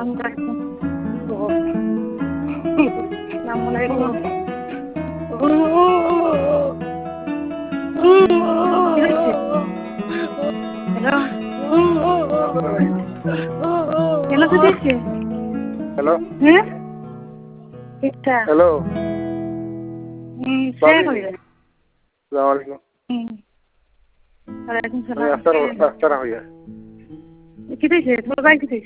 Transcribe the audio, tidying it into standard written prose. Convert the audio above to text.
আসসালামু কেন তো দেখছে? হ্যালো হ্যাঁ ঠিকঠাক হ্যালো শেখ হয়ে যায়। আসসালামু আলাইকুম ওয়ালাইকুম আমি সালাম। আস্তানা হইয়া কি দিয়েছে তোমার ভাই? কি দিয়েছে?